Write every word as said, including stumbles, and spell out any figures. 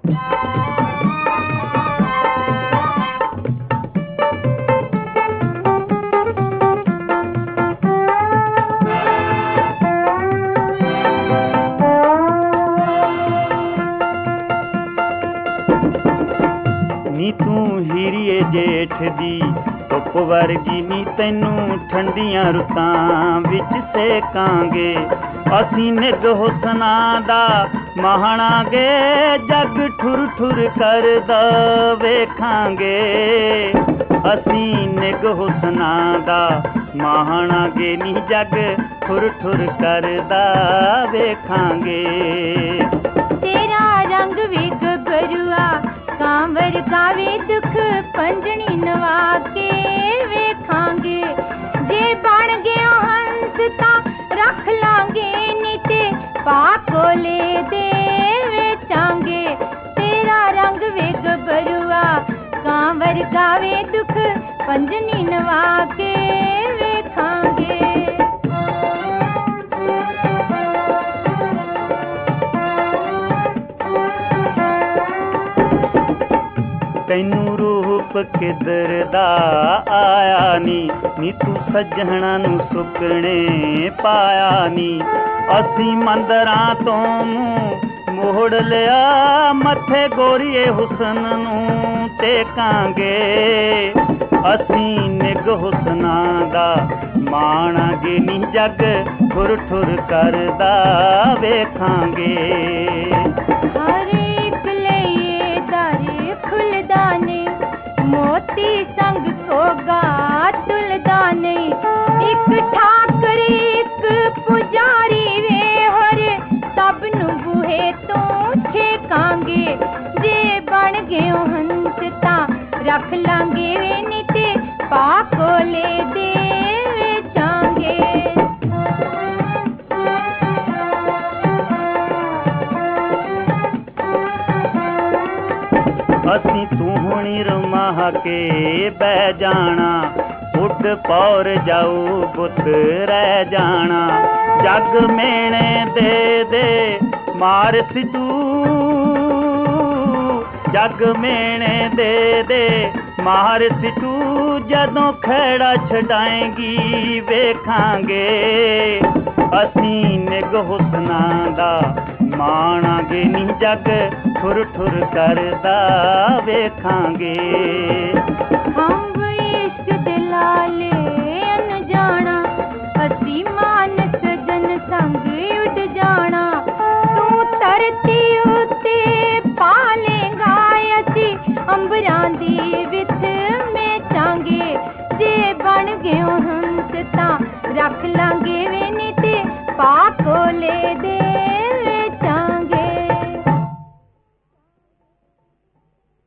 नी तू हीरीए जेठ दी धुप वर्गी नी तैनू ठंडियां रुतां विच सेकांगे असीं निग हुसना दा महाणांगे जग ठुर ठुर करदा वेखांगे असीं निग हुसना दा महाणांगे नी जग ठुर ठुर करदा वेखांगे तेरा रंग वे गबरुआ कांवर गावे दुख पंजनी नवा के वेखांगे जे बन गया हंस तां रख लांगे नी ते पाकोले दे वेचांगे तेरा रंग वे गबरुआ कांवर गावे दुख पंजनी नवा के वेखांगे तैनू रूप किधर दा आया नी नी तू सज्जणा नू सुकने पाया नी असी मंदरां तो मूंह मोड़ लिया मथे गोरीए हुसन नू टेकांगे असी निग हुसना दा माणांगे नी जग ठुर ठुर करदा वेखांगे मोती संग सोगा तुलदा नहीं एक ठाकर एक पुजारी वे हर सब नू बूहे तो छेकांगे जे बन गयो हंस तां रख लांगे वे नी ते पाकोले दे वेचांगे असी तू हुणी रमाह के बह जाना उड पौर जाऊ बुत रह जाना जग मेणे दे दे मार सितू जग मेणे दे दे मार सितू जदों खैड़ा छडाएंगी वेखांगे असी निग हुसना दा माणांगे नी जग ठुर ठुर करदा वेखांगे हम इश्क दे लाले अनजाना असी मानस जन संग उड जाना तू धरती उत्ते पालेगा असी अंबरां दी विच मेचांगे जे बन गयो हम